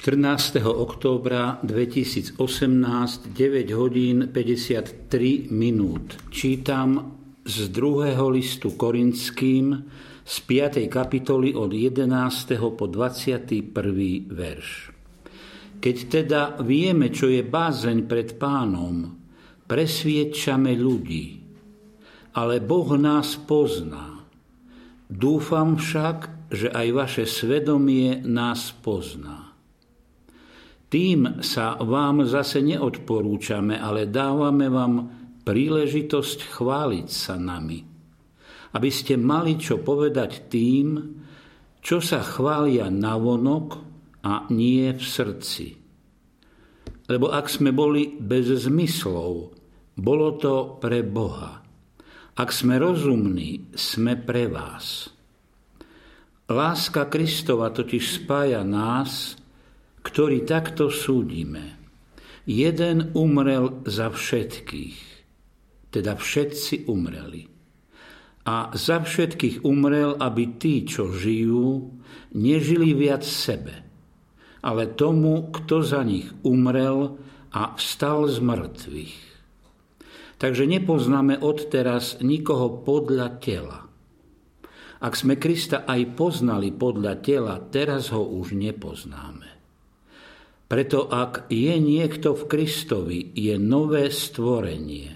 14. októbra 2018, 9 hodín 53 minút. Čítam z 2. listu Korinským z 5. kapitoly od 11. po 21. verš. Keď teda vieme, čo je bázeň pred Pánom, presviedčame ľudí, ale Boh nás pozná. Dúfam však, že aj vaše svedomie nás pozná. Tým sa vám zase neodporúčame, ale dávame vám príležitosť chváliť sa nami, aby ste mali čo povedať tým, čo sa chvália navonok a nie v srdci. Lebo ak sme boli bez zmyslov, bolo to pre Boha. Ak sme rozumní, sme pre vás. Láska Kristova totiž spája nás, ktorí takto súdime. Jeden umrel za všetkých, teda všetci umreli. A za všetkých umrel, aby tí, čo žijú, nežili viac sebe, ale tomu, kto za nich umrel a vstal z mŕtvych. Takže nepoznáme odteraz nikoho podľa tela. Ak sme Krista aj poznali podľa tela, teraz ho už nepoznáme. Preto ak je niekto v Kristovi, je nové stvorenie.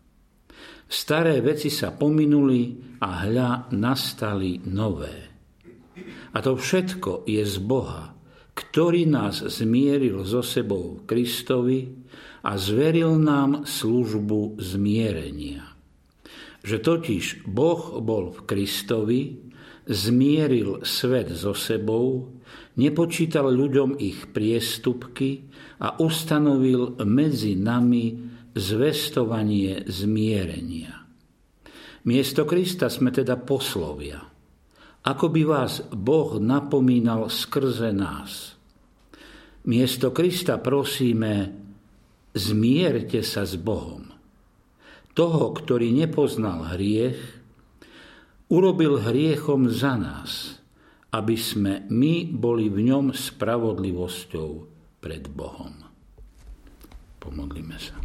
Staré veci sa pominuli a hľa nastali nové. A to všetko je z Boha, ktorý nás zmieril so sebou v Kristovi a zveril nám službu zmierenia. Že totiž Boh bol v Kristovi, zmieril svet so sebou, nepočítal ľuďom ich priestupky a ustanovil medzi nami zvestovanie zmierenia. Miesto Krista sme teda poslovia, ako by vás Boh napomínal skrze nás. Miesto Krista prosíme, zmierte sa s Bohom. Toho, ktorý nepoznal hriech, urobil hriechom za nás, aby sme my boli v ňom spravodlivosťou pred Bohom. Pomodlíme sa.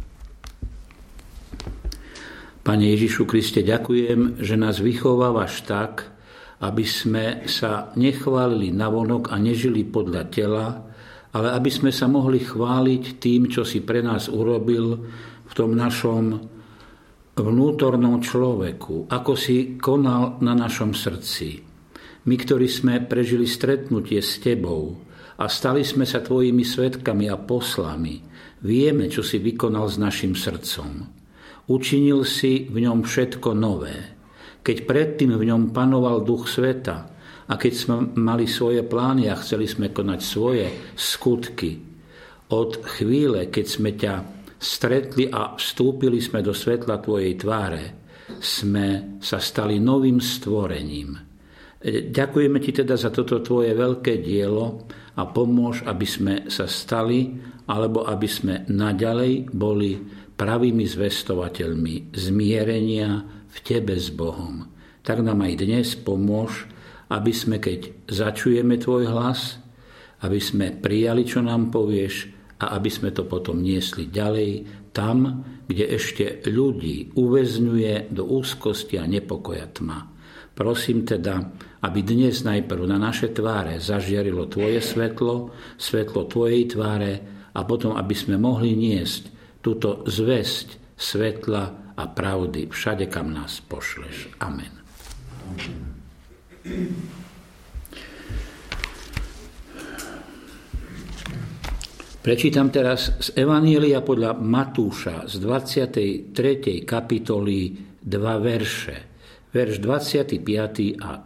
Pane Ježišu Kriste, ďakujem, že nás vychovávaš tak, aby sme sa nechválili navonok a nežili podľa tela, ale aby sme sa mohli chváliť tým, čo si pre nás urobil v tom našom vnútornom človeku, ako si konal na našom srdci. My, ktorí sme prežili stretnutie s Tebou a stali sme sa Tvojimi svedkami a poslami, vieme, čo si vykonal s našim srdcom. Učinil si v ňom všetko nové. Keď predtým v ňom panoval duch sveta a keď sme mali svoje plány a chceli sme konať svoje skutky, od chvíle, keď sme ťa stretli a vstúpili sme do svetla Tvojej tváre, sme sa stali novým stvorením. Ďakujeme Ti teda za toto Tvoje veľké dielo a pomôž, aby sme sa stali, alebo aby sme naďalej boli pravými zvestovateľmi zmierenia v Tebe s Bohom. Tak nám aj dnes pomôž, aby sme, keď začujeme Tvoj hlas, aby sme prijali, čo nám povieš, a aby sme to potom niesli ďalej tam, kde ešte ľudí uväzňuje do úzkosti a nepokoja tma. Prosím teda, aby dnes najprv na naše tváre zažiarilo Tvoje svetlo, svetlo Tvojej tváre a potom, aby sme mohli niesť túto zvesť svetla a pravdy všade, kam nás pošleš. Amen. Prečítam teraz z Evanielia podľa Matúša z 23. kapitoly 2 verše. Verš 25. a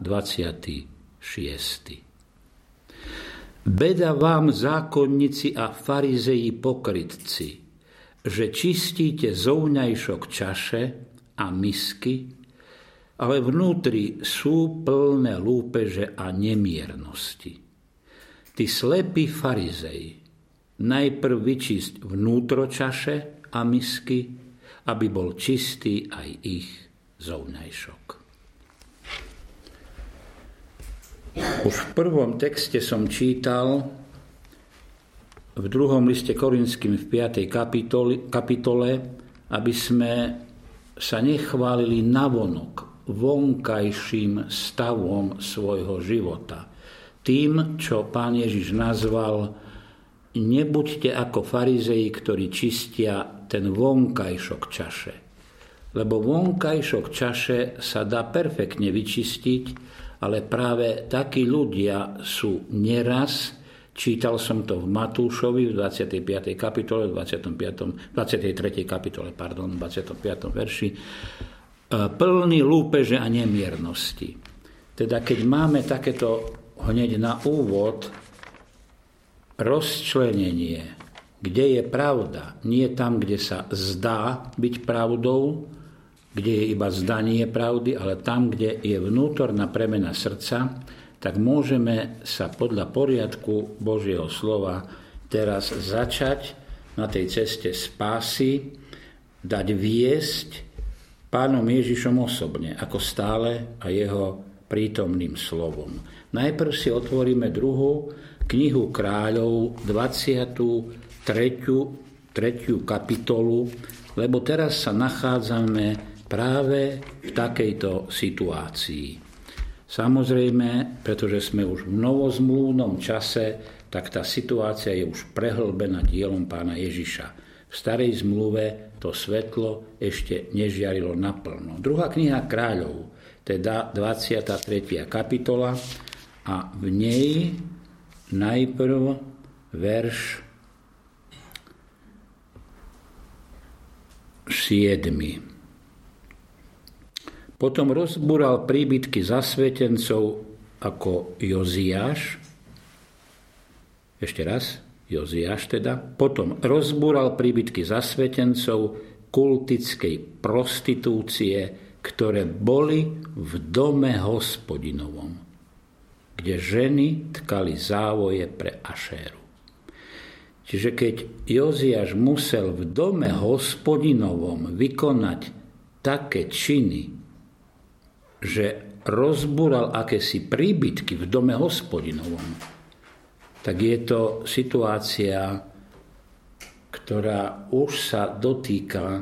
26. Beda vám, zákonníci a farizeji pokrytci, že čistíte zovňajšok čaše a misky, ale vnútri sú plné lúpeže a nemiernosti. Ty slepí farizeji, najprv vyčisť vnútro čaše a misky, aby bol čistý aj ich zovňajšok. Už v prvom texte som čítal, v 2. liste Korinským v 5. kapitole, aby sme sa nechválili navonok vonkajším stavom svojho života. Tým, čo Pán Ježiš nazval: nebuďte ako farizei, ktorí čistia ten vonkajšok čaše. Lebo vonkajšok čaše sa dá perfektne vyčistiť, ale práve takí ľudia sú neraz, čítal som to v Matúšovi v 25. kapitole, 23. kapitole, 25. verši, plný lúpeže a nemiernosti. Teda keď máme takéto hneď na úvod rozčlenenie, kde je pravda, nie tam, kde sa zdá byť pravdou, kde je iba zdanie pravdy, ale tam, kde je vnútorná premena srdca, tak môžeme sa podľa poriadku Božieho slova teraz začať na tej ceste spásy, dať viesť Pánom Ježišom osobne, ako stále a jeho prítomným slovom. Najprv si otvoríme 2. knihu Kráľov, 23. kapitolu, lebo teraz sa nachádzame práve v takejto situácii. Samozrejme, pretože sme už v novozmluvnom čase, tak tá situácia je už prehlbená dielom Pána Ježiša. V starej zmluve to svetlo ešte nežiarilo naplno. 2. kniha Kráľov, teda 23. kapitola, a v nej najprv verš 7. Potom rozbúral príbytky zasvetencov ako Joziáš. Ešte raz, Joziáš teda. Potom rozbúral príbytky zasvetencov kultickej prostitúcie, ktoré boli v dome Hospodinovom, kde ženy tkali závoje pre Ašéru. Čiže keď Joziáš musel v dome Hospodinovom vykonať také činy, že rozbúral akési príbytky v dome Hospodinovom, tak je to situácia, ktorá už sa dotýka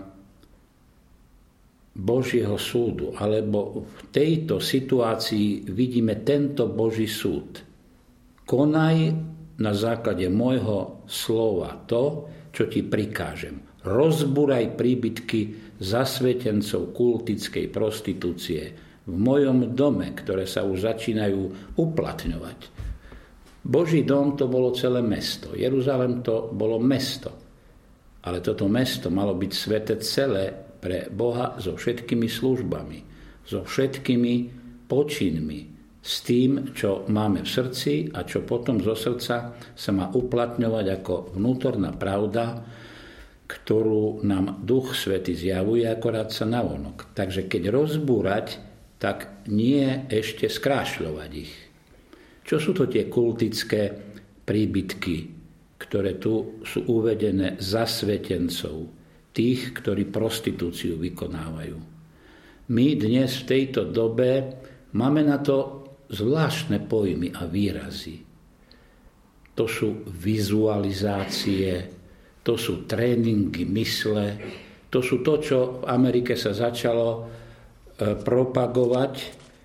Božieho súdu, alebo v tejto situácii vidíme tento Boží súd. Konaj na základe môjho slova to, čo ti prikážem. Rozbúraj príbytky zasvetencov kultickej prostitúcie v mojom dome, ktoré sa už začínajú uplatňovať. Boží dom to bolo celé mesto. Jeruzalém to bolo mesto. Ale toto mesto malo byť sväté celé pre Boha so všetkými službami, so všetkými počinmi, s tým, čo máme v srdci a čo potom zo srdca sa má uplatňovať ako vnútorná pravda, ktorú nám Duch Svätý zjavuje, akorát sa navonok. Takže keď rozbúrať, tak nie ešte skrášľovať ich. Čo sú to tie kultické príbytky, ktoré tu sú uvedené zasvetencov, tých, ktorí prostitúciu vykonávajú? My dnes v tejto dobe máme na to zvláštne pojmy a výrazy. To sú vizualizácie, to sú tréningy mysle, to sú to, čo v Amerike sa začalo propagovať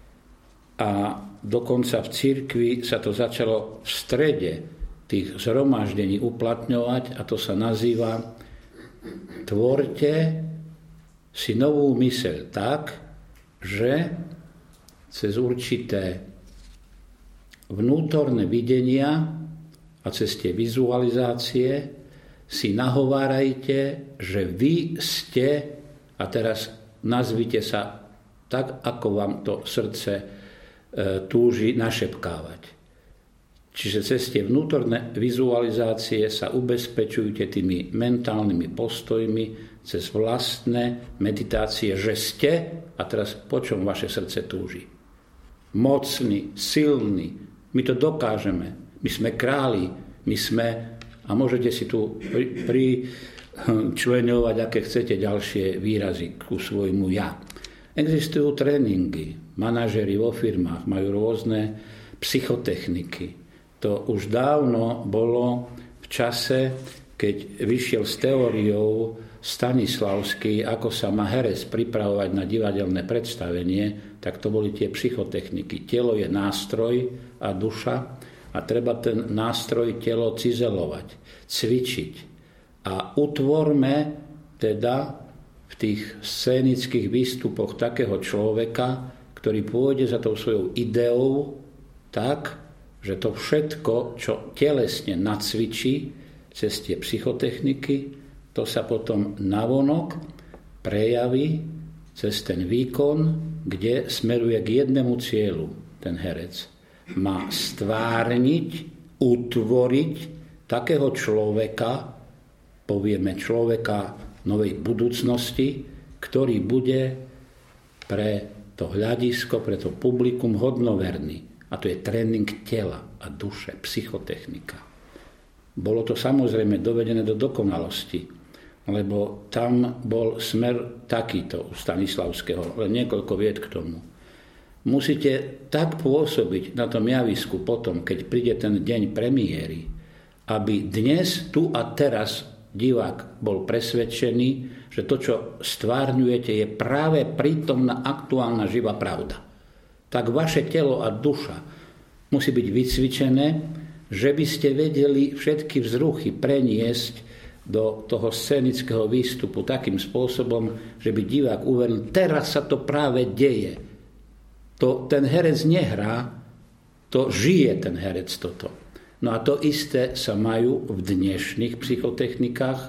a dokonca v cirkvi sa to začalo v strede tých zhromaždení uplatňovať a to sa nazýva tvorte si novú myseľ tak, že cez určité vnútorné videnia a cez tie vizualizácie si nahovárajte, že vy ste, a teraz nazvite sa tak, ako vám to srdce túži našepkávať. Čiže cez tie vnútorné vizualizácie sa ubezpečujte tými mentálnymi postojmi, cez vlastné meditácie, že ste, a teraz po čom vaše srdce túži? Mocný, silný, my to dokážeme, my sme králi, my sme, a môžete si tu pričleňovať, aké chcete ďalšie výrazy ku svojmu ja. Existujú tréningy, manažeri vo firmách majú rôzne psychotechniky. To už dávno bolo v čase, keď vyšiel s teóriou Stanislavský, ako sa má herec pripravovať na divadelné predstavenie, tak to boli tie psychotechniky. Telo je nástroj a duša a treba ten nástroj, telo cizelovať, cvičiť. A utvorme teda v tých scénických výstupoch takého človeka, ktorý pôjde za tou svojou ideou tak, že to všetko, čo telesne nacvičí cez tie psychotechniky, to sa potom navonok prejaví cez ten výkon, kde smeruje k jednému cieľu ten herec. Má stvárniť, utvoriť takého človeka, povieme človeka novej budúcnosti, ktorý bude pre to hľadisko, pre to publikum hodnoverný. A to je tréning tela a duše, psychotechnika. Bolo to samozrejme dovedené do dokonalosti, lebo tam bol smer takýto u Stanislavského, len niekoľko vied k tomu. Musíte tak pôsobiť na tom javisku potom, keď príde ten deň premiéry, aby dnes, tu a teraz divák bol presvedčený, že to, čo stvárňujete, je práve prítomná aktuálna živá pravda. Tak vaše telo a duša musí byť vycvičené, že by ste vedeli všetky vzruchy preniesť do toho scénického výstupu takým spôsobom, že by divák uveril, teraz sa to práve deje. To ten herec nehrá, to žije ten herec toto. No a to isté sa majú v dnešných psychotechnikách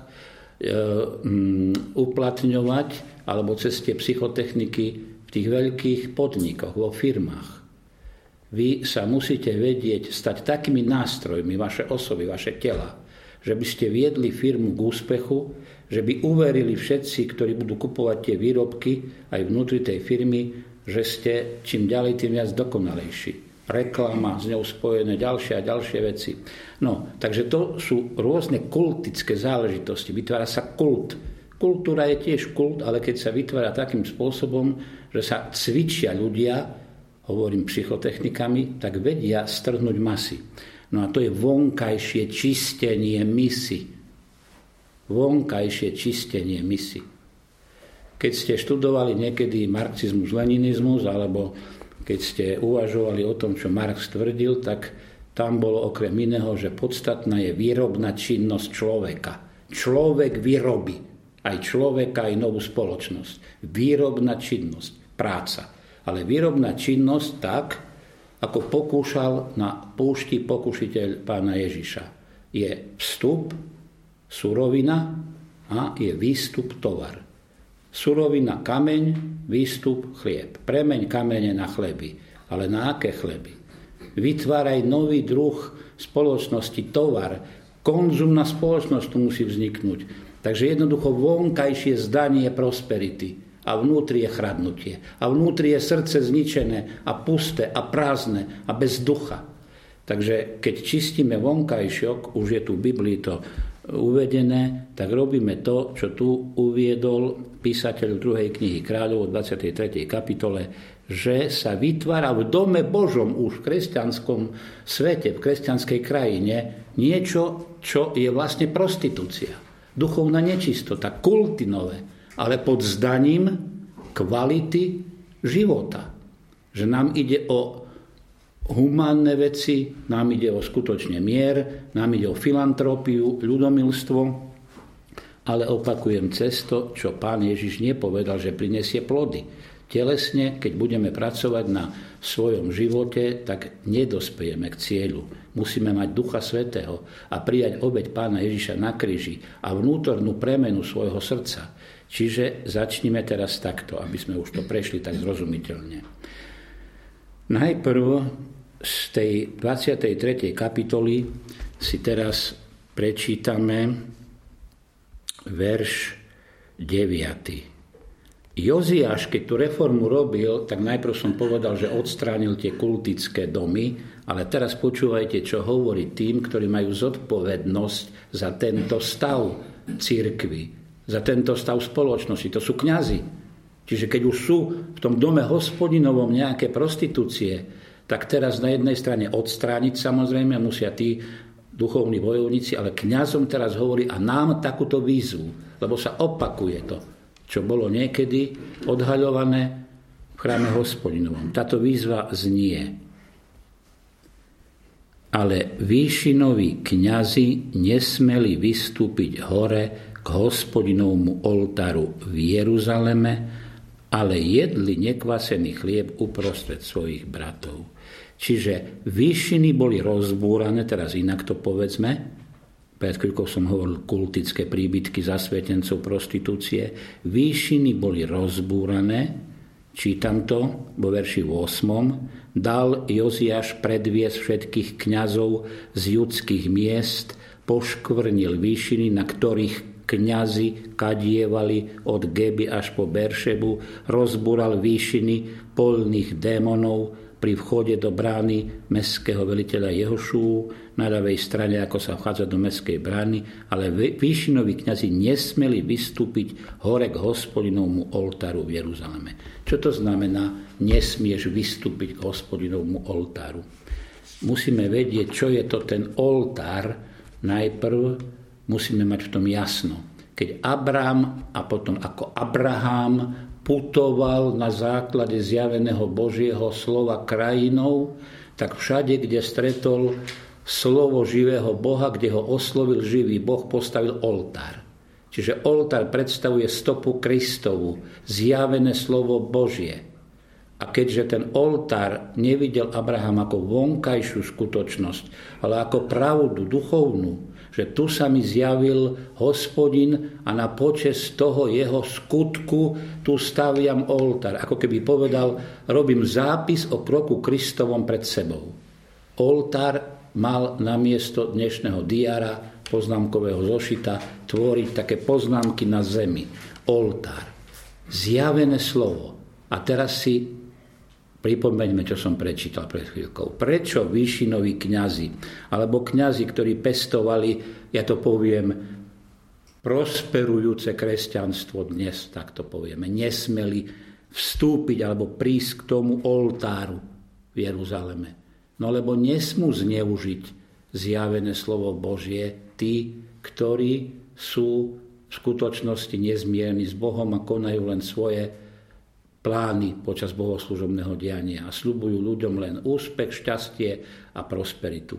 uplatňovať, alebo cez tie psychotechniky v tých veľkých podnikoch, vo firmách. Vy sa musíte vedieť stať takými nástrojmi, vaše osoby, vaše tela, že by ste viedli firmu k úspechu, že by uverili všetci, ktorí budú kupovať tie výrobky aj vnútri tej firmy, že ste čím ďalej, tým viac dokonalejší. Reklama, s ňou spojené ďalšie a ďalšie veci. No, takže to sú rôzne kultické záležitosti. Vytvára sa kult. Kultúra je tiež kult, ale keď sa vytvára takým spôsobom, že sa cvičia ľudia, hovorím psychotechnikami, tak vedia strhnúť masy. No a to je vonkajšie čistenie mysy. Vonkajšie čistenie mysy. Keď ste študovali niekedy marxizmus, leninizmus, alebo keď ste uvažovali o tom, čo Marx tvrdil, tak tam bolo okrem iného, že podstatná je výrobná činnosť človeka. Človek vyrobí aj človeka, aj novú spoločnosť. Výrobná činnosť, práca. Ale výrobná činnosť tak, ako pokúšal na púšti pokušiteľ pána Ježiša. Je vstup, surovina a je výstup, tovar. Surovina, kameň, výstup, chlieb. Premeň kamene na chleby. Ale na aké chleby? Vytváraj nový druh spoločnosti, tovar. Konzumná spoločnosť tu musí vzniknúť. Takže jednoducho vonkajšie zdanie prosperity. A vnútri je chradnutie. A vnútri je srdce zničené a pusté a prázdne a bez ducha. Takže keď čistíme vonkajšok, už je tu v Biblii to uvedené, tak robíme to, čo tu uviedol písateľ 2. knihy Kráľov v 23. kapitole, že sa vytvára v dome Božom už v kresťanskom svete, v kresťanskej krajine niečo, čo je vlastne prostitúcia. Duchovná nečistota, kulty nové, ale pod zdaním kvality života. Že nám ide o humánne veci, nám ide o skutočne mier, nám ide o filantropiu, ľudomilstvo, ale opakujem cesto, čo Pán Ježiš nepovedal, že prinesie plody. Telesne, keď budeme pracovať na svojom živote, tak nedospejeme k cieľu. Musíme mať Ducha Svätého a prijať obeť Pána Ježiša na kríži a vnútornú premenu svojho srdca. Čiže začnime teraz takto, aby sme už to prešli tak zrozumiteľne. Najprv z tej 23. kapitoly si teraz prečítame verš 9. Joziáš, keď tú reformu robil, tak najprv som povedal, že odstránil tie kultické domy, ale teraz počúvajte, čo hovorí tým, ktorí majú zodpovednosť za tento stav cirkvi, za tento stav spoločnosti. To sú kňazi. Čiže keď už sú v tom dome hospodinovom nejaké prostitúcie, tak teraz na jednej strane odstrániť samozrejme musia tí duchovní bojovníci, ale kňazom teraz hovorí a nám takúto výzvu, lebo sa opakuje to, čo bolo niekedy odhaľované v chráme Hospodinovom. Táto výzva znie: ale výšinoví kňazi nesmeli vystúpiť hore k Hospodinovmu oltáru v Jeruzaleme, ale jedli nekvasený chlieb uprostred svojich bratov. Čiže výšiny boli rozbúrané, teraz inak to povedzme, pred chvíľkou som hovoril kultické príbytky zasvetencov prostitúcie, výšiny boli rozbúrané, čítam to vo verši 8. Dal Joziáš predviesť všetkých kňazov z judských miest, poškvrnil výšiny, na ktorých kňazi kadievali od Geby až po Beršebu, rozbúral výšiny poľných démonov pri vchode do brány mestského veliteľa Jehošú, na ľavej strane, ako sa vchádza do mestskej brány, ale výšinoví kňazi nesmeli vystúpiť hore k Hospodinovmu oltáru v Jeruzaleme. Čo to znamená, nesmieš vystúpiť k Hospodinovmu oltáru? Musíme vedieť, čo je to ten oltár. Najprv musíme mať v tom jasno. Keď Abrám a potom ako Abraham putoval na základe zjaveného Božieho slova krajinou, tak všade, kde stretol slovo živého Boha, kde ho oslovil živý Boh, postavil oltár. Čiže oltár predstavuje stopu Kristovu, zjavené slovo Božie. A keďže ten oltár nevidel Abraham ako vonkajšiu skutočnosť, ale ako pravdu duchovnú, že tu sa mi zjavil Hospodin a na počesť toho jeho skutku tu staviam oltár. Ako keby povedal, robím zápis o kroku Kristovom pred sebou. Oltár mal namiesto dnešného diára, poznámkového zošita, tvoriť také poznámky na zemi. Oltár. Zjavené slovo. A teraz si pripomeňme, čo som prečítal pred chvíľkou. Prečo výšinoví kňazi, alebo kňazi, ktorí pestovali, ja to poviem, prosperujúce kresťanstvo dnes, tak to povieme, nesmeli vstúpiť alebo prísť k tomu oltáru v Jeruzaleme. No lebo nesmú zneužiť zjavené slovo Božie tí, ktorí sú v skutočnosti nezmierni s Bohom a konajú len svoje plány počas bohoslúžobného diania a sľubujú ľuďom len úspech, šťastie a prosperitu.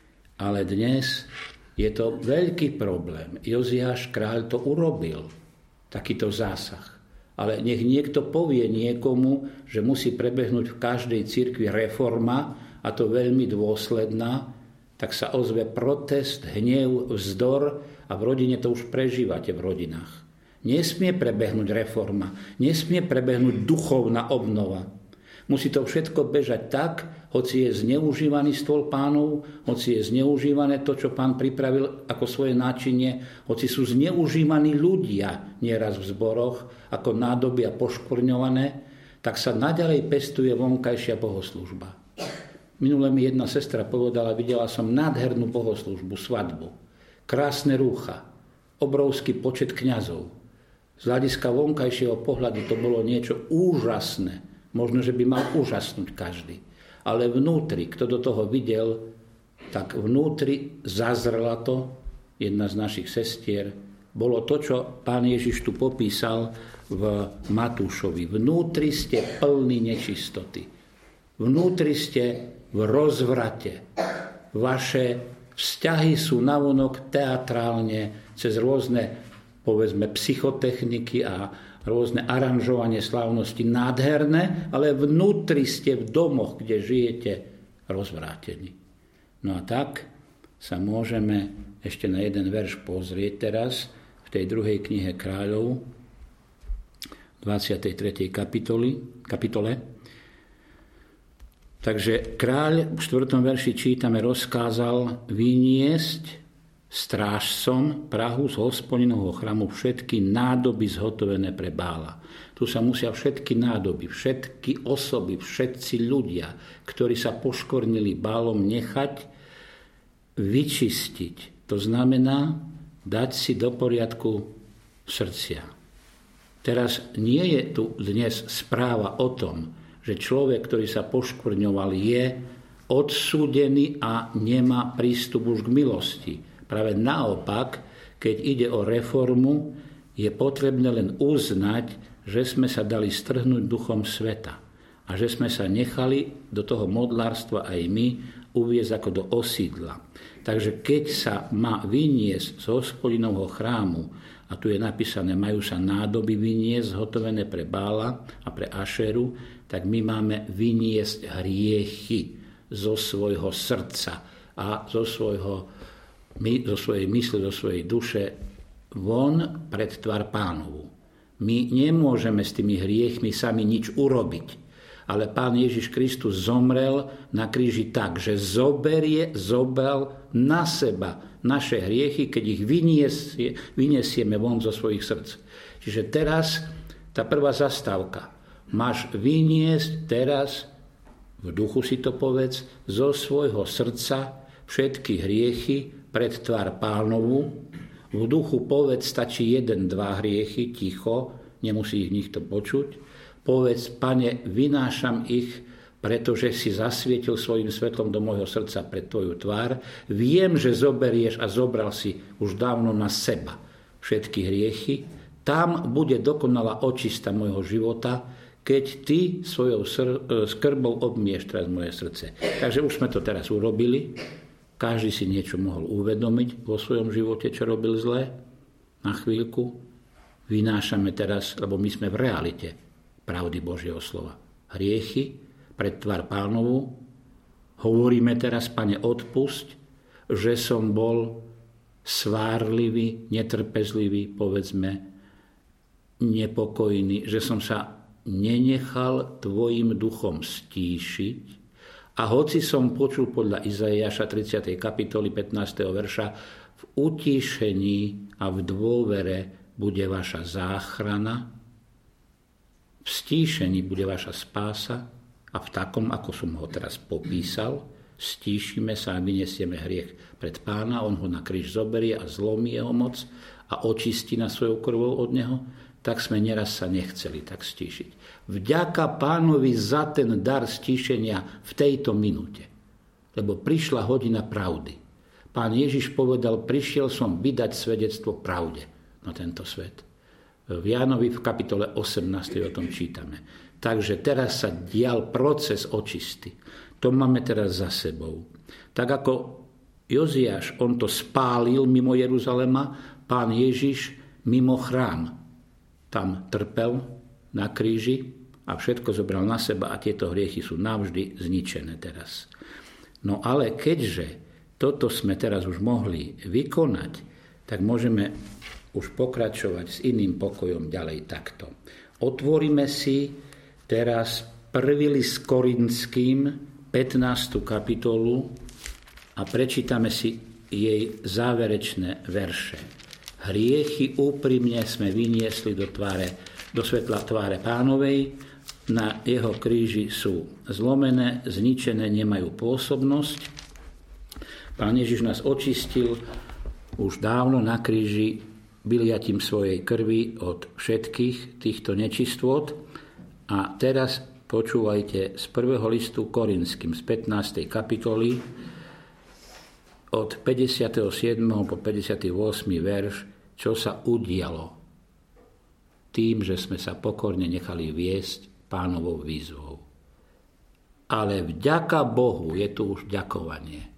Ale dnes je to veľký problém. Joziáš kráľ to urobil, takýto zásah. Ale nech niekto povie niekomu, že musí prebehnúť v každej cirkvi reforma, a to veľmi dôsledná, tak sa ozve protest, hnev, vzdor a v rodine to už prežívate v rodinách. Nesmie prebehnúť reforma, nesmie prebehnúť duchovná obnova. Musí to všetko bežať tak, hoci je zneužívaný stôl Pánov, hoci je zneužívané to, čo Pán pripravil ako svoje náčinie, hoci sú zneužívaní ľudia nieraz v zboroch ako nádoby a poškvrňované, tak sa naďalej pestuje vonkajšia bohoslúžba. Minule mi jedna sestra povedala, videla som nádhernú bohoslúžbu, svadbu, krásne rúcha, obrovský počet kňazov. Z hľadiska vonkajšieho pohľadu to bolo niečo úžasné. Možno, že by mal úžasnúť každý. Ale vnútri, kto do toho videl, tak vnútri zazrela to, jedna z našich sestier, bolo to, čo Pán Ježiš tu popísal v Matúšovi. Vnútri ste plní nečistoty. Vnútri ste v rozvrate. Vaše vzťahy sú navonok teatrálne cez rôzne, povedzme, psychotechniky a rôzne aranžovanie slávnosti nádherné, ale vnútri ste v domoch, kde žijete, rozvrátení. No a tak sa môžeme ešte na jeden verš pozrieť teraz v tej druhej knihe Kráľov, 23. kapitole. Takže kráľ v 4. verši čítame, rozkázal vyniesť strážcom prahu z Hospodinovho chrámu všetky nádoby zhotovené pre Bála. Tu sa musia všetky nádoby, všetky osoby, všetci ľudia, ktorí sa poškornili Bálom, nechať vyčistiť. To znamená dať si do poriadku srdcia. Teraz nie je tu dnes správa o tom, že človek, ktorý sa poškvrňoval, je odsúdený a nemá prístup už k milosti. Práve naopak, keď ide o reformu, je potrebné len uznať, že sme sa dali strhnúť duchom sveta a že sme sa nechali do toho modlárstva aj my uviesť ako do osídla. Takže keď sa má vyniesť z Hospodinovho chrámu, a tu je napísané, majú sa nádoby vyniesť zhotovené pre Bála a pre Ašeru, tak my máme vyniesť hriechy zo svojho srdca a zo svojej mysle, zo svojej duše von pred tvár Pánovu. My nemôžeme s tými hriechmi sami nič urobiť. Ale Pán Ježiš Kristus zomrel na kríži tak, že zobral na seba naše hriechy, keď ich vyniesieme von zo svojich srdc. Čiže teraz tá prvá zastávka. Máš vyniesť teraz, v duchu si to povedz, zo svojho srdca všetky hriechy pred tvár Pánovu. V duchu povedz, stačí 1-2 hriechy, ticho, nemusí ich nikto počuť. Povedz, Pane, vynášam ich, pretože si zasvietil svojim svetlom do môjho srdca pred tvoju tvár. Viem, že zoberieš a zobral si už dávno na seba všetky hriechy. Tam bude dokonalá očista môjho života, keď ty svojou skrbou obmieš teraz moje srdce. Takže už sme to teraz urobili. Každý si niečo mohol uvedomiť vo svojom živote, čo robil zle. Na chvíľku vynášame teraz, lebo my sme v realite pravdy Božieho slova. Hriechy pred tvár Pánovu. Hovoríme teraz, Pane, odpusť, že som bol svárlivý, netrpezlivý, povedzme, nepokojný, že som sa nenechal tvojim duchom stíšiť. A hoci som počul podľa Izaiáša 30. kapitoly 15. verša, v utíšení a v dôvere bude vaša záchrana, v stíšení bude vaša spása a v takom, ako som ho teraz popísal, stíšime sa a vyniesieme hriech pred Pána, on ho na kríž zoberie a zlomí jeho moc a očistí nás svojou krvou od neho, tak sme neraz sa nechceli tak stíšiť. Vďaka Pánovi za ten dar stíšenia v tejto minúte, lebo prišla hodina pravdy. Pán Ježiš povedal, prišiel som vydať svedectvo pravde na tento svet. V Jánovi v kapitole 18 o tom čítame. Takže teraz sa dial proces očisty. To máme teraz za sebou. Tak ako Joziáš, on to spálil mimo Jeruzalema, Pán Ježiš mimo chrám. Tam trpel na kríži a všetko zobral na seba a tieto hriechy sú navždy zničené teraz. No ale keďže toto sme teraz už mohli vykonať, tak môžeme už pokračovať s iným pokojom ďalej takto. Otvoríme si teraz 1. list Korinským 15. kapitolu a prečítame si jej záverečné verše. Hriechy úprimne sme vyniesli do svetla tváre Pánovej, na jeho kríži sú zlomené, zničené, nemajú pôsobnosť. Pán Ježiš nás očistil už dávno na kríži vyliatím svojej krvi od všetkých týchto nečistôt. A teraz počúvajte z 1. listu Korinským z 15. kapitoly od 57. po 58. verš, čo sa udialo tým, že sme sa pokorne nechali viesť Pánovou výzvou. Ale vďaka Bohu, je tu už ďakovanie,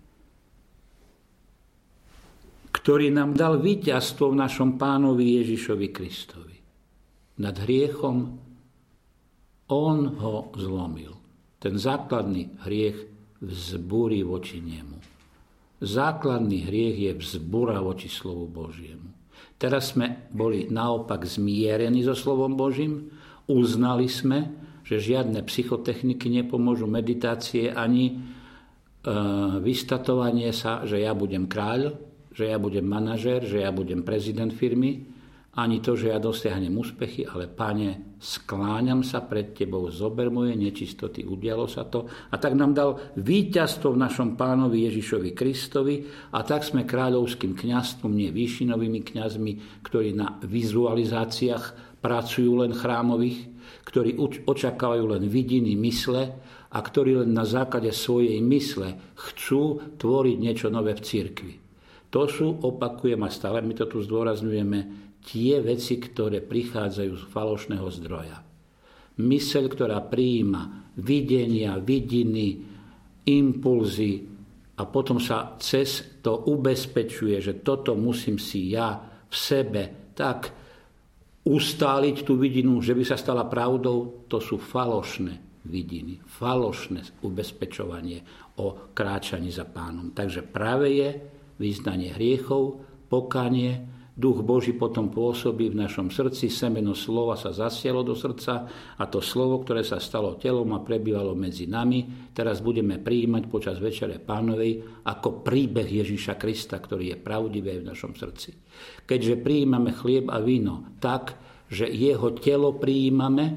ktorý nám dal víťazstvo v našom Pánovi Ježišovi Kristovi. Nad hriechom on ho zlomil. Ten základný hriech vzbúri voči nemu. Základný hriech je vzbúra voči slovu Božiemu. Teraz sme boli naopak zmierení so slovom Božím, uznali sme, že žiadne psychotechniky nepomôžu, meditácie ani vystatovanie sa, že ja budem kráľ, že ja budem manažér, že ja budem prezident firmy, ani to, že ja dosiahnem úspechy, ale Pane, skláňam sa pred Tebou, zober moje nečistoty, udialo sa to. A tak nám dal víťazstvo v našom Pánovi Ježišovi Kristovi a tak sme kráľovským kňazstvom, nie výšinovými kňazmi, ktorí na vizualizáciách pracujú len chrámových, ktorí očakávajú len vidiny mysle a ktorí len na základe svojej mysle chcú tvoriť niečo nové v cirkvi. To sú, opakujem a stále my to tu zdôrazňujeme, tie veci, ktoré prichádzajú z falošného zdroja. Myseľ, ktorá prijíma videnia, vidiny, impulzy a potom sa cez to ubezpečuje, že toto musím si ja v sebe tak ustáliť tú vidinu, že by sa stala pravdou, to sú falošné vidiny, falošné ubezpečovanie o kráčaní za Pánom. Takže práve je vyznanie hriechov, pokánie, Duch Boží potom pôsobí v našom srdci, semeno slova sa zasielo do srdca a to slovo, ktoré sa stalo telom a prebývalo medzi nami, teraz budeme prijímať počas Večere Pánovej ako príbeh Ježiša Krista, ktorý je pravdivý v našom srdci. Keďže prijímame chlieb a víno tak, že jeho telo prijímame,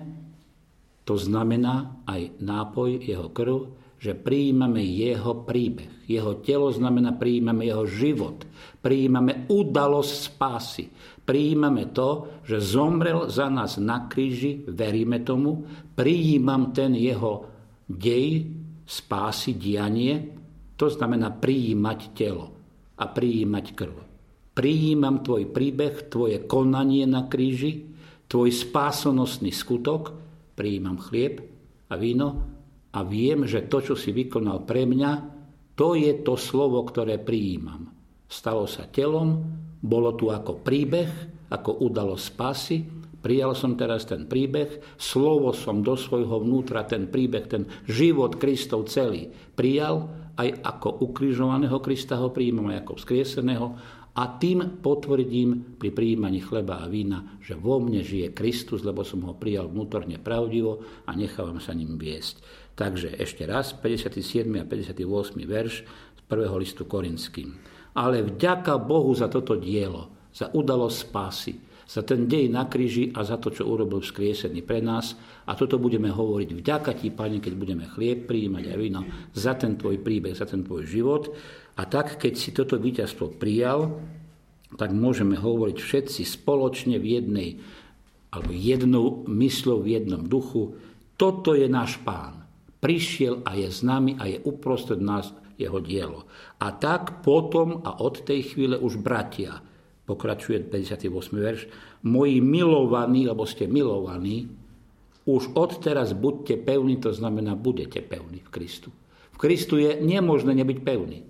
to znamená aj nápoj, jeho krv, že prijímame jeho príbeh. Jeho telo znamená, prijímame jeho život. Prijímame udalosť spásy. Prijímame to, že zomrel za nás na kríži, veríme tomu. Prijímam ten jeho dej, spásy, dianie. To znamená prijímať telo a prijímať krv. Prijímam tvoj príbeh, tvoje konanie na kríži, tvoj spásonosný skutok. Prijímam chlieb a víno. A viem, že to, čo si vykonal pre mňa, to je to slovo, ktoré prijímam. Stalo sa telom, bolo tu ako príbeh, ako udalosť spásy. Prijal som teraz ten príbeh, slovo som do svojho vnútra, ten príbeh, ten život Kristov celý prijal, aj ako ukrižovaného Krista ho prijímam, aj ako vzkrieseného. A tým potvrdím pri prijímaní chleba a vína, že vo mne žije Kristus, lebo som ho prijal vnútorne pravdivo a nechávam sa ním viesť. Takže ešte raz, 57. a 58. verš z 1. listu Korinským. Ale vďaka Bohu za toto dielo, za udalosť spásy, za ten dej na kríži a za to, čo urobil vzkriesený pre nás. A toto budeme hovoriť vďaka ti, Pane, keď budeme chlieb prijímať a víno, za ten tvoj príbeh, za ten tvoj život. A tak, keď si toto víťazstvo prijal, tak môžeme hovoriť všetci spoločne v jednej, alebo jednou mysľou, v jednom duchu. Toto je náš Pán. Prišiel a je s nami a je uprostred nás jeho dielo. A tak potom a od tej chvíle už bratia, pokračuje 58. verš, moji milovaní, lebo ste milovaní, už odteraz buďte pevní, to znamená budete pevní v Kristu. V Kristu je nemožné nebyť pevný.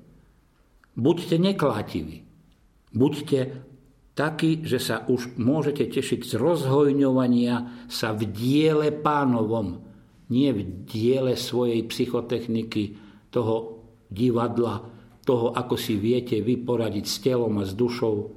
Buďte neklátiví. Buďte takí, že sa už môžete tešiť z rozhojňovania sa v diele Pánovom, nie v diele svojej psychotechniky, toho divadla, toho, ako si viete vyporadiť s telom a s dušou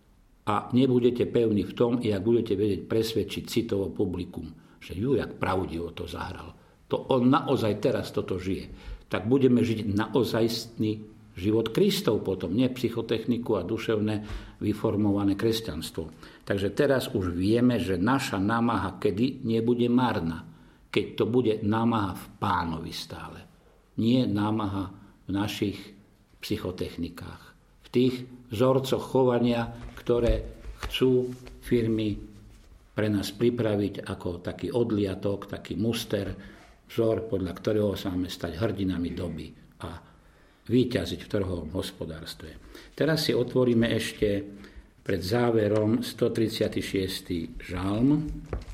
a nebudete pevní v tom, jak budete vedieť presvedčiť citovo publikum, že jak pravdivo to zahral. To on naozaj teraz toto žije. Tak budeme žiť naozajstný život Kristov potom, nie psychotechniku a duševné vyformované kresťanstvo. Takže teraz už vieme, že naša námaha kedy nebude marná, keď to bude námaha v Pánovi stále. Nie námaha v našich psychotechnikách. V tých vzorcoch chovania, ktoré chcú firmy pre nás pripraviť ako taký odliatok, taký muster, vzor, podľa ktorého sa máme stať hrdinami doby a víťaziť v trhovom hospodárstve. Teraz si otvoríme ešte pred záverom 136. žalm.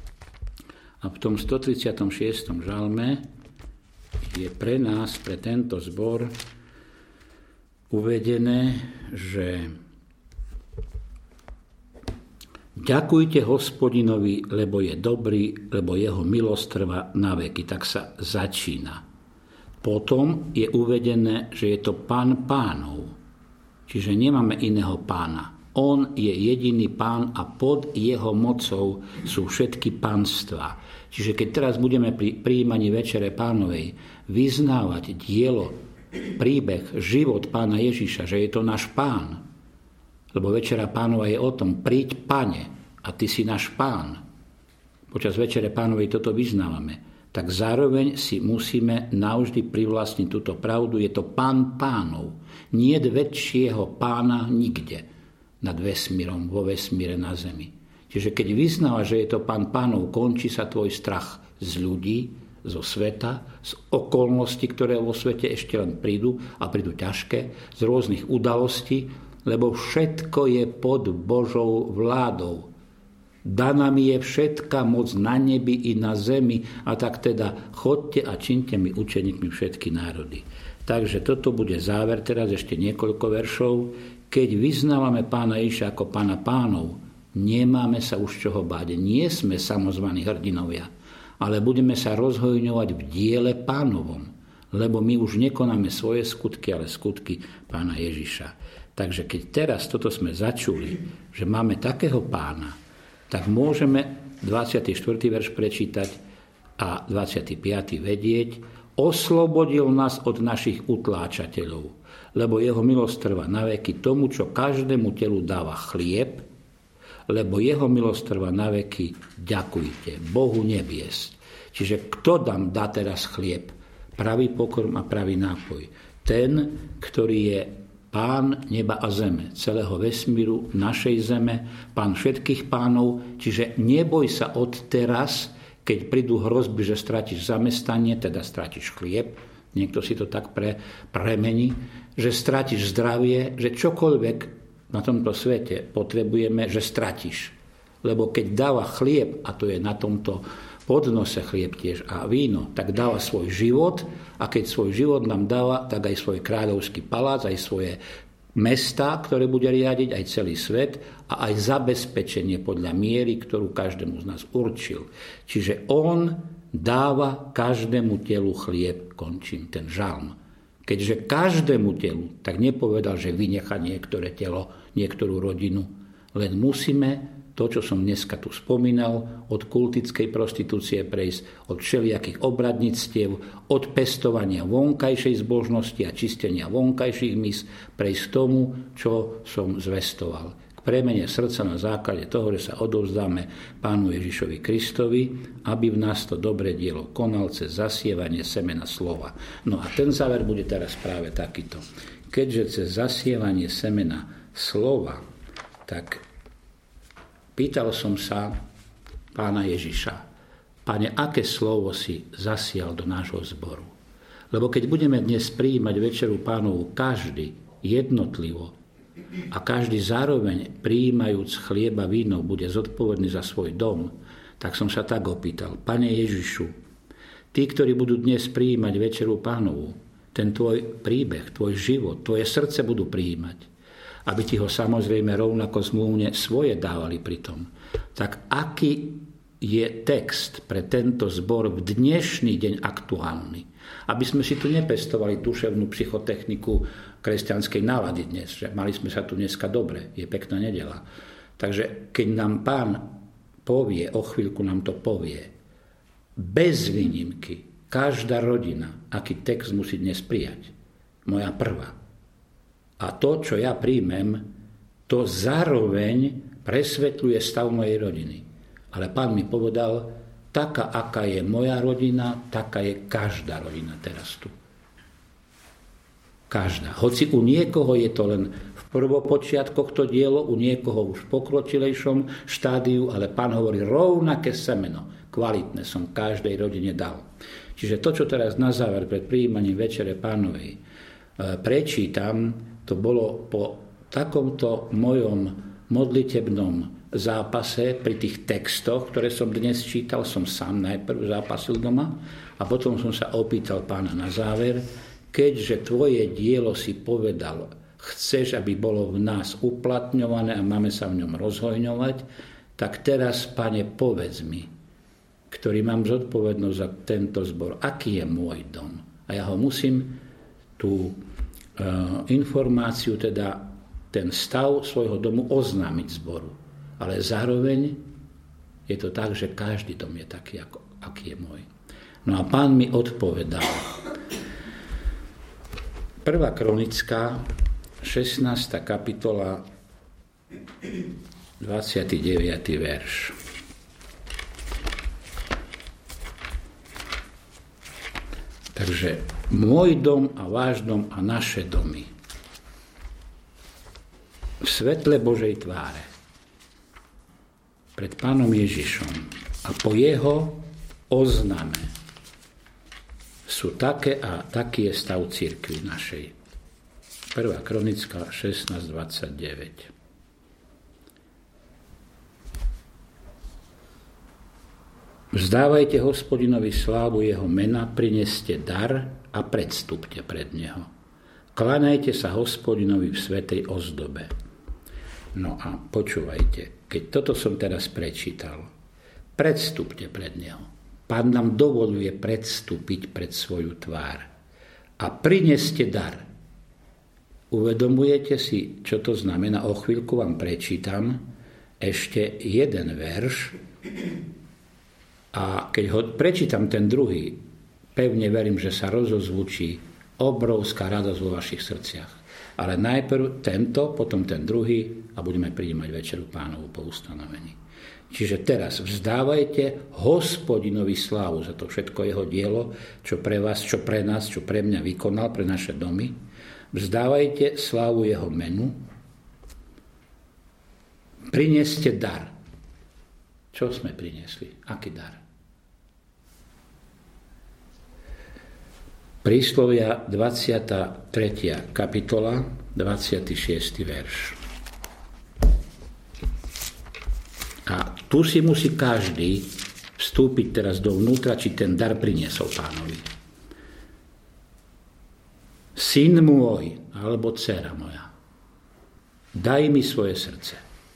A v tom 136. žalme je pre nás, pre tento zbor uvedené, že ďakujte Hospodinovi, lebo je dobrý, lebo jeho milosť trvá na veky. Tak sa začína. Potom je uvedené, že je to Pán pánov. Čiže nemáme iného pána. On je jediný pán a pod jeho mocou sú všetky panstvá. Čiže keď teraz budeme pri prijímaní Večere Pánovej vyznávať dielo, príbeh, život Pána Ježiša, že je to náš Pán, lebo Večera Pánova je o tom, príď Pane a ty si náš Pán. Počas Večere Pánovej toto vyznávame. Tak zároveň si musíme navždy privlastniť túto pravdu. Je to Pán pánov. Nie väčšieho pána nikde nad vesmírom, vo vesmíre na zemi. Čiže keď vyznáva, že je to Pán pánov, končí sa tvoj strach z ľudí zo sveta, z okolností, ktoré vo svete ešte len prídu a prídu ťažké, z rôznych udalostí, lebo všetko je pod Božou vládou. Daná mi je všetká moc na nebi i na zemi, a tak teda chodte a čiňte mi učeníkmi všetky národy. Takže toto bude záver, teraz ešte niekoľko veršov. Keď vyznávame Pána Ježiša ako Pána pánov, nemáme sa už čoho báť. Nie sme samozvaní hrdinovia, ale budeme sa rozhojňovať v diele Pánovom, lebo my už nekonáme svoje skutky, ale skutky Pána Ježiša. Takže keď teraz toto sme začuli, že máme takého Pána, tak môžeme 24. verš prečítať a 25. vedieť: oslobodil nás od našich utláčateľov, lebo jeho milosť trvá na veky tomu, čo každému telu dáva chlieb, lebo jeho milosť trvá na veky, ďakujte Bohu nebies. Čiže kto nám dá teraz chlieb? Pravý pokrm a pravý nápoj. Ten, ktorý je Pán neba a zeme, celého vesmíru, našej zeme, Pán všetkých pánov, čiže neboj sa od teraz, keď prídu hrozby, že stratíš zamestnanie, teda stratíš chlieb, niekto si to tak premení, že stratíš zdravie, že čokoľvek na tomto svete potrebujeme, že stratíš. Lebo keď dáva chlieb, a to je na tomto podnose chlieb tiež a víno, tak dáva svoj život, a keď svoj život nám dáva, tak aj svoj kráľovský palác, aj svoje mestá, ktoré bude riadiť, aj celý svet, a aj zabezpečenie podľa miery, ktorú každému z nás určil. Čiže on dáva každému telu chlieb, končím ten žalm. Keďže každému telu, tak nepovedal, že vynecha niektoré telo, niektorú rodinu, len musíme to, čo som dneska tu spomínal, od kultickej prostitúcie prejsť, od všelijakých obradníctiev, od pestovania vonkajšej zbožnosti a čistenia vonkajších mys, prejsť k tomu, čo som zvestoval. K premene srdca na základe toho, že sa odovzdáme Pánu Ježišovi Kristovi, aby v nás to dobré dielo konal cez zasievanie semena slova. No a ten záver bude teraz práve takýto. Keďže cez zasievanie semena slova, tak pýtal som sa Pána Ježiša: Pane, aké slovo si zasial do nášho zboru? Lebo keď budeme dnes prijímať večeru Pánovu každý jednotlivo a každý zároveň prijímajúc chlieb a víno bude zodpovedný za svoj dom, tak som sa tak opýtal: Pane Ježišu, tí, ktorí budú dnes prijímať večeru Pánovu, ten tvoj príbeh, tvoj život, tvoje srdce budú prijímať, aby ti ho samozrejme rovnako zmluvne svoje dávali pritom. Tak aký je text pre tento zbor v dnešný deň aktuálny? Aby sme si tu nepestovali duševnú psychotechniku kresťanskej nálady dnes, že mali sme sa tu dneska dobre, je pekná nedeľa. Takže keď nám Pán povie, o chvíľku nám to povie, bez výnimky, každá rodina, aký text musí dnes prijať, moja prvá. A to, čo ja príjmem, to zároveň presvetľuje stav mojej rodiny. Ale Pán mi povedal, taká, aká je moja rodina, taká je každá rodina teraz tu. Každá. Hoci u niekoho je to len v prvopočiatkoch to dielo, u niekoho už v pokročilejšom štádiu, ale Pán hovorí, rovnaké semeno, kvalitné som každej rodine dal. Čiže to, čo teraz na záver pred prijímaním večere Pánovej prečítam, to bolo po takomto mojom modlitebnom zápase pri tých textoch, ktoré som dnes čítal, som sám najprv zápasil doma a potom som sa opýtal Pána na záver, keďže tvoje dielo si povedal, chceš, aby bolo v nás uplatňované a máme sa v ňom rozhojňovať, tak teraz, Pane, povedz mi, ktorý mám zodpovednosť za tento zbor, aký je môj dom. A ja ho musím tú informáciu, teda ten stav svojho domu oznámiť zboru. Ale zároveň je to tak, že každý dom je taký, aký je môj. No a Pán mi odpovedal. 1. Kronická, 16. kapitola, 29. verš. Takže môj dom a váš dom a naše domy v svetle Božej tváre pred Pánom Ježišom a po jeho ozname sú také a taký je stav cirkvi našej. 1. Kronická 16:29. Vzdávajte Hospodinovi slávu jeho mena, prineste dar a predstúpte pred neho. Kláňajte sa Hospodinovi v svätej ozdobe. No a počúvajte, keď toto som teraz prečítal, predstúpte pred neho. Pán nám dovoluje predstúpiť pred svoju tvár. A prineste dar. Uvedomujete si, čo to znamená? O chvíľku vám prečítam ešte jeden verš. A keď ho prečítam ten druhý, pevne verím, že sa rozozvučí obrovská radosť vo vašich srdciach. Ale najprv tento, potom ten druhý a budeme prijímať večeru Pánovu po ustanovení. Čiže teraz vzdávajte Hospodinovi slávu za to všetko jeho dielo, čo pre vás, čo pre nás, čo pre mňa vykonal, pre naše domy. Vzdávajte slávu jeho menu. Prineste dar. Čo sme priniesli? Aký dar? Príslovia 23. kapitola, 26. verš. A tu si musí každý vstúpiť teraz dovnútra, či ten dar priniesol Pánovi. Syn môj, alebo dcera moja, daj mi svoje srdce.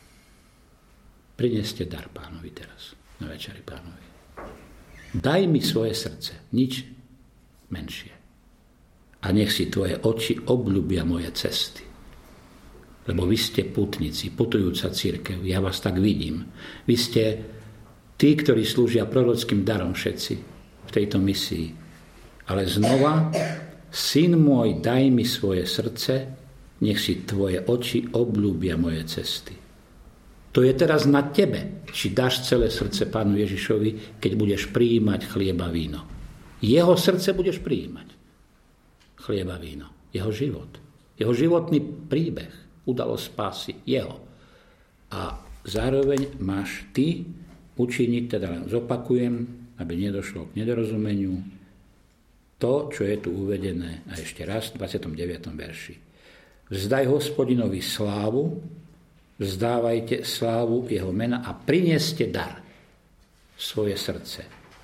Prineste dar Pánovi teraz, na večeri Pánovi. Daj mi svoje srdce, nič menšie. A nech si tvoje oči obľúbia moje cesty. Lebo vy ste putníci, putujúca cirkev, ja vás tak vidím. Vy ste tí, ktorí slúžia prorockým darom všetci v tejto misii. Ale znova, syn môj, daj mi svoje srdce, nech si tvoje oči obľúbia moje cesty. To je teraz na tebe, či dáš celé srdce Pánu Ježišovi, keď budeš prijímať chlieba víno. Jeho srdce budeš prijímať. Chlieba víno. Jeho život. Jeho životný príbeh. Udalosť spásy. Jeho. A zároveň máš ty učiniť, teda len zopakujem, aby nedošlo k nedorozumeniu, to, čo je tu uvedené, a ešte raz v 29. verši. Vzdaj Hospodinovi slávu, vzdávajte slávu jeho mena a prineste dar, svoje srdce.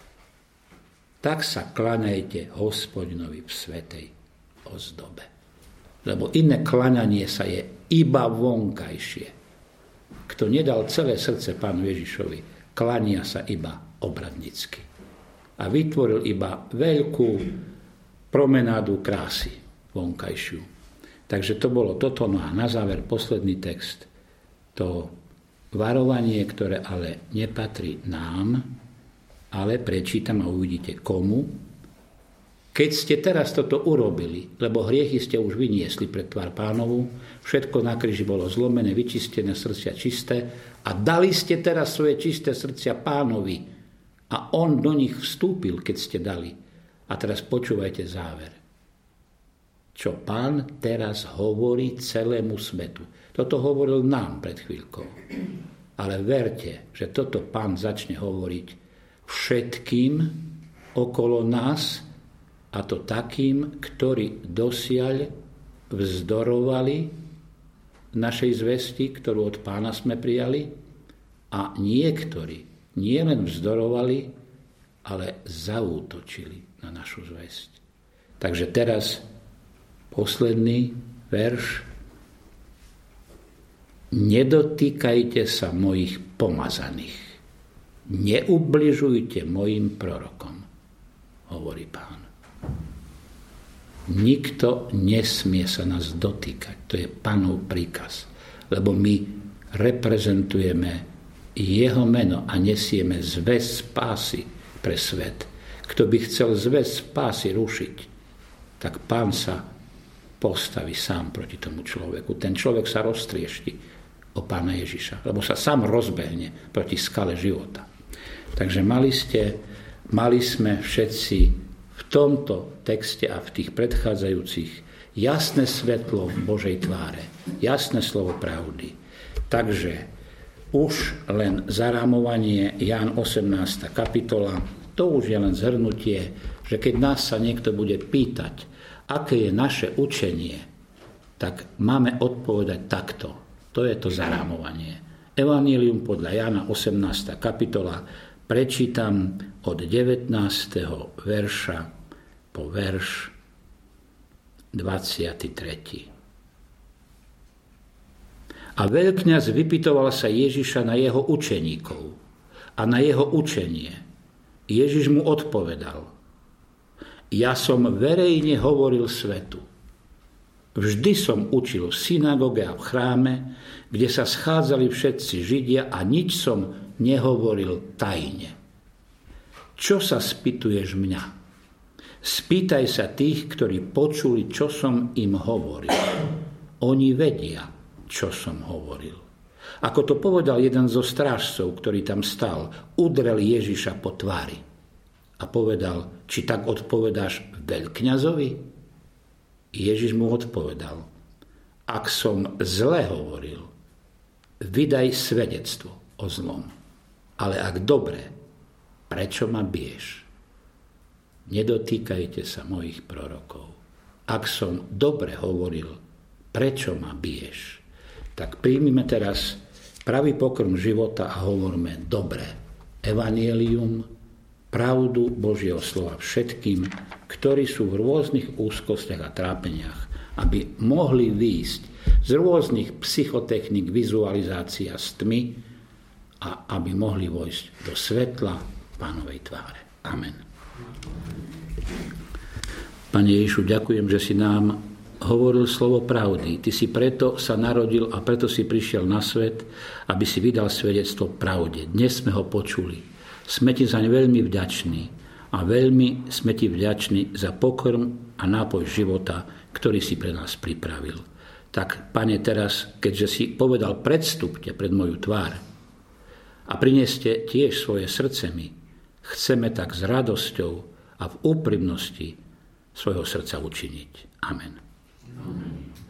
Tak sa kláňajte Hospodinovi v svätej ozdobe. Lebo iné kláňanie sa je iba vonkajšie. Kto nedal celé srdce Pánu Ježišovi, kláňa sa iba obradnícky. A vytvoril iba veľkú promenádu krásy vonkajšiu. Takže to bolo toto. No a na záver posledný text. To varovanie, ktoré ale nepatrí nám, ale prečítam a uvidíte komu. Keď ste teraz toto urobili, lebo hriechy ste už vyniesli pred tvár Pánovu, všetko na kríži bolo zlomené, vyčistené, srdcia čisté a dali ste teraz svoje čisté srdcia Pánovi a on do nich vstúpil, keď ste dali. A teraz počúvajte záver. Čo Pán teraz hovorí celému svetu. Toto hovoril nám pred chvíľkou. Ale verte, že toto Pán začne hovoriť všetkým okolo nás, a to takým, ktorí dosiaľ vzdorovali našej zvesti, ktorú od Pána sme prijali, a niektorí nielen vzdorovali, ale zaútočili na našu zvesť. Takže teraz posledný verš. Nedotýkajte sa mojich pomazaných. Neubližujte mojim prorokom, hovorí Pán. Nikto nesmie sa nás dotýkať. To je Pánov príkaz. Lebo my reprezentujeme jeho meno a nesieme zvesť spásy pre svet. Kto by chcel zvesť spásy rušiť, tak Pán sa postaví sám proti tomu človeku. Ten človek sa roztriešti o Pána Ježiša, lebo sa sám rozbehne proti skale života. Takže mali sme všetci v tomto texte a v tých predchádzajúcich jasné svetlo v Božej tváre, jasné slovo pravdy. Takže už len zarámovanie Ján 18. kapitola, to už je len zhrnutie, že keď nás sa niekto bude pýtať, aké je naše učenie, tak máme odpovedať takto. To je to zarámovanie. Evanjelium podľa Jána 18. kapitola, prečítam od 19. verša po verš 23. A veľkňaz vypytoval sa Ježiša na jeho učeníkov a na jeho učenie. Ježiš mu odpovedal: Ja som verejne hovoril svetu. Vždy som učil v synagóge a v chráme, kde sa schádzali všetci Židia, a nič som nehovoril tajne. Čo sa spýtuješ mňa? Spýtaj sa tých, ktorí počuli, čo som im hovoril. Oni vedia, čo som hovoril. Ako to povedal jeden zo strážcov, ktorý tam stál, udrel Ježiša po tvári a povedal: Či tak odpovedáš veľkňazovi? Ježiš mu odpovedal: Ak som zle hovoril, vydaj svedectvo o zlom. Ale ak dobre, prečo ma biješ? Nedotýkajte sa mojich prorokov. Ak som dobre hovoril, prečo ma biješ? Tak príjmime teraz pravý pokrm života a hovorme dobre. Evanjelium, pravdu Božieho slova všetkým, ktorí sú v rôznych úzkostiach a trápeniach, aby mohli výjsť z rôznych psychotechník, vizualizácií a z tmy a aby mohli vojsť do svetla Pánovej tváre. Amen. Pane Ježišu, ďakujem, že si nám hovoril slovo pravdy. Ty si preto sa narodil a preto si prišiel na svet, aby si vydal svedectvo pravde. Dnes sme ho počuli. Sme ti zaň veľmi vďační a veľmi sme ti vďační za pokrm a nápoj života, ktorý si pre nás pripravil. Tak, Pane, teraz, keďže si povedal: predstupte pred moju tvár a prineste tiež svoje srdce mi, chceme tak s radosťou a v úprimnosti svojho srdca učiniť. Amen. Amen.